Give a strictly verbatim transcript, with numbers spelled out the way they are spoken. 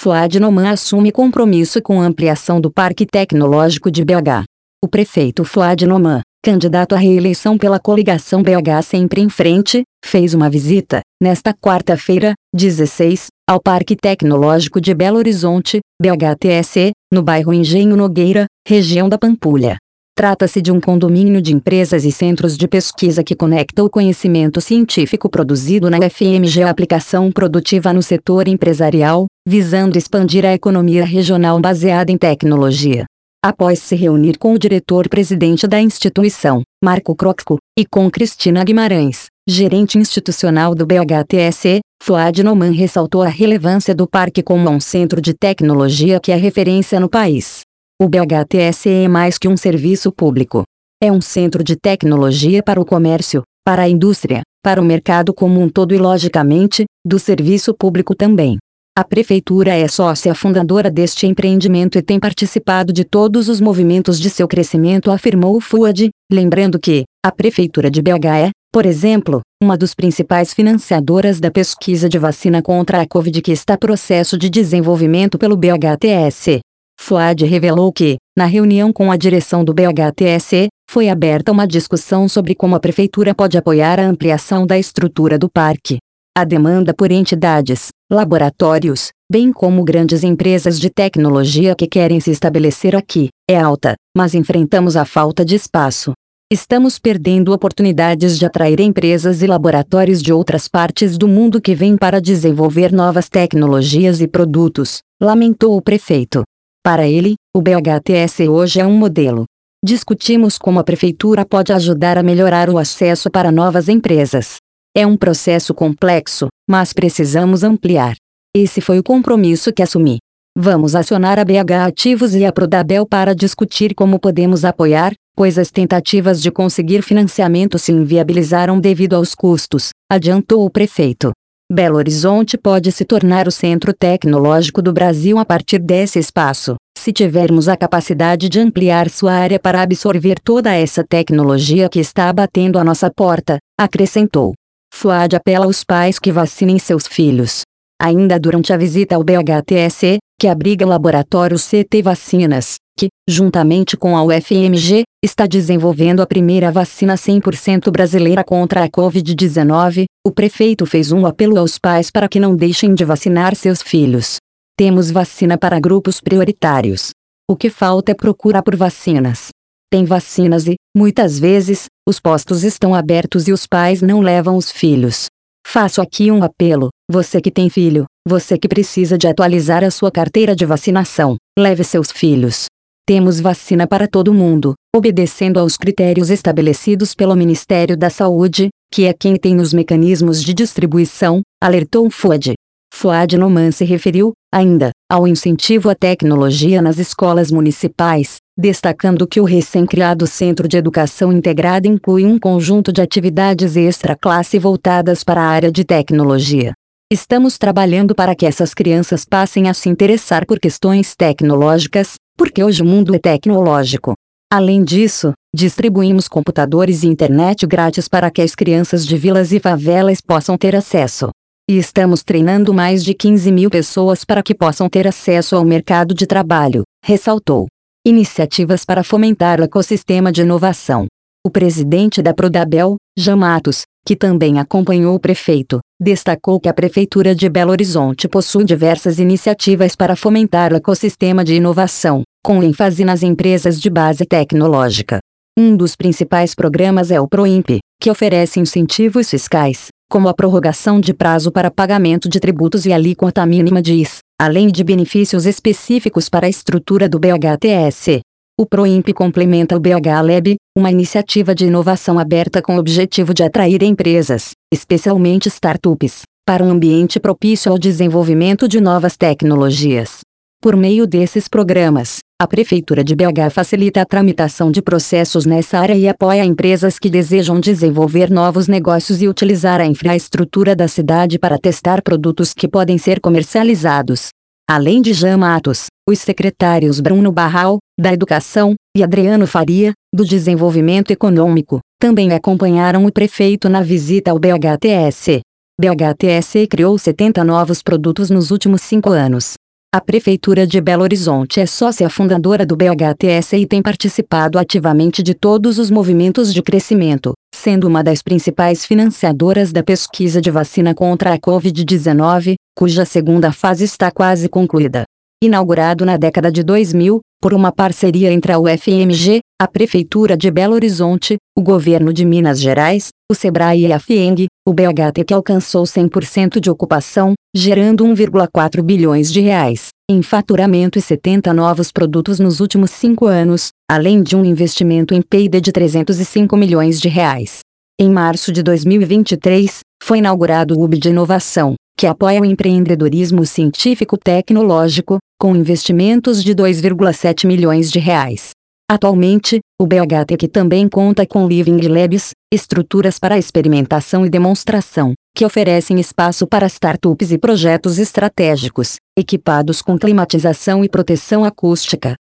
Fuad Noman assume compromisso com a ampliação do Parque Tecnológico de B H. O prefeito Fuad Noman, candidato à reeleição pela coligação B H Sempre em Frente, fez uma visita, nesta quarta-feira, dezesseis, ao Parque Tecnológico de Belo Horizonte, B H T S E, no bairro Engenho Nogueira, região da Pampulha. Trata-se de um condomínio de empresas e centros de pesquisa que conecta o conhecimento científico produzido na U F M G à aplicação produtiva no setor empresarial, visando expandir a economia regional baseada em tecnologia. Após se reunir com o diretor-presidente da instituição, Marco Crocco, e com Cristina Guimarães, gerente institucional do B H T S E, Fuad Noman ressaltou a relevância do parque como um centro de tecnologia que é referência no país. O B H T S E é mais que um serviço público. É um centro de tecnologia para o comércio, para a indústria, para o mercado como um todo e, logicamente, do serviço público também. A prefeitura é sócia fundadora deste empreendimento e tem participado de todos os movimentos de seu crescimento, afirmou Fuad, lembrando que a prefeitura de B H é, por exemplo, uma das principais financiadoras da pesquisa de vacina contra a Covid que está em processo de desenvolvimento pelo B H T S E. Fuad revelou que, na reunião com a direção do B H T S E, foi aberta uma discussão sobre como a prefeitura pode apoiar a ampliação da estrutura do parque. A demanda por entidades, laboratórios, bem como grandes empresas de tecnologia que querem se estabelecer aqui, é alta, mas enfrentamos a falta de espaço. Estamos perdendo oportunidades de atrair empresas e laboratórios de outras partes do mundo que vêm para desenvolver novas tecnologias e produtos, lamentou o prefeito. Para ele, o B H T S E hoje é um modelo. Discutimos como a prefeitura pode ajudar a melhorar o acesso para novas empresas. É um processo complexo, mas precisamos ampliar. Esse foi o compromisso que assumi. Vamos acionar a B H Ativos e a Prodabel para discutir como podemos apoiar, pois as tentativas de conseguir financiamento se inviabilizaram devido aos custos, adiantou o prefeito. Belo Horizonte pode se tornar o centro tecnológico do Brasil a partir desse espaço, se tivermos a capacidade de ampliar sua área para absorver toda essa tecnologia que está batendo a nossa porta, acrescentou. Fuad apela aos pais que vacinem seus filhos. Ainda durante a visita ao B H T S E, que abriga o laboratório C T Vacinas, que, juntamente com a U F M G, está desenvolvendo a primeira vacina cem por cento brasileira contra a Covid dezenove, o prefeito fez um apelo aos pais para que não deixem de vacinar seus filhos. Temos vacina para grupos prioritários. O que falta é procura por vacinas. Tem vacinas e, muitas vezes, os postos estão abertos e os pais não levam os filhos. Faço aqui um apelo, você que tem filho, você que precisa de atualizar a sua carteira de vacinação, leve seus filhos. Temos vacina para todo mundo, obedecendo aos critérios estabelecidos pelo Ministério da Saúde, que é quem tem os mecanismos de distribuição, alertou Fuad. Fuad Noman se referiu, ainda, ao incentivo à tecnologia nas escolas municipais, destacando que o recém-criado Centro de Educação Integrada inclui um conjunto de atividades extra-classe voltadas para a área de tecnologia. Estamos trabalhando para que essas crianças passem a se interessar por questões tecnológicas, porque hoje o mundo é tecnológico. Além disso, distribuímos computadores e internet grátis para que as crianças de vilas e favelas possam ter acesso. E estamos treinando mais de quinze mil pessoas para que possam ter acesso ao mercado de trabalho, ressaltou. Iniciativas para fomentar o ecossistema de inovação. O presidente da Prodabel, Jean Matos, que também acompanhou o prefeito, destacou que a Prefeitura de Belo Horizonte possui diversas iniciativas para fomentar o ecossistema de inovação, com ênfase nas empresas de base tecnológica. Um dos principais programas é o PROIMP, que oferece incentivos fiscais, como a prorrogação de prazo para pagamento de tributos e alíquota mínima de I S, além de benefícios específicos para a estrutura do B H T S E. O PROIMP complementa o B H Lab, uma iniciativa de inovação aberta com o objetivo de atrair empresas, especialmente startups, para um ambiente propício ao desenvolvimento de novas tecnologias. Por meio desses programas, a Prefeitura de B H facilita a tramitação de processos nessa área e apoia empresas que desejam desenvolver novos negócios e utilizar a infraestrutura da cidade para testar produtos que podem ser comercializados. Além de Jean Matos, os secretários Bruno Barral, da Educação, e Adriano Faria, do Desenvolvimento Econômico, também acompanharam o prefeito na visita ao B H T S E. B H T S E criou setenta novos produtos nos últimos cinco anos. A Prefeitura de Belo Horizonte é sócia fundadora do B H T S e tem participado ativamente de todos os movimentos de crescimento, sendo uma das principais financiadoras da pesquisa de vacina contra a Covid dezenove, cuja segunda fase está quase concluída. Inaugurado na década de dois mil, por uma parceria entre a U F M G, a Prefeitura de Belo Horizonte, o Governo de Minas Gerais, o SEBRAE e a FIENG, o B H T que alcançou cem por cento de ocupação, gerando um vírgula quatro bilhões de reais em faturamento e setenta novos produtos nos últimos cinco anos, além de um investimento em P e D de trezentos e cinco milhões de reais. Em março de dois mil e vinte e três, foi inaugurado o Hub de Inovação, que apoia o empreendedorismo científico-tecnológico, com investimentos de dois vírgula sete milhões de reais. Atualmente, o B H T também conta com Living Labs, estruturas para experimentação e demonstração, que oferecem espaço para startups e projetos estratégicos, equipados com climatização e proteção acústica,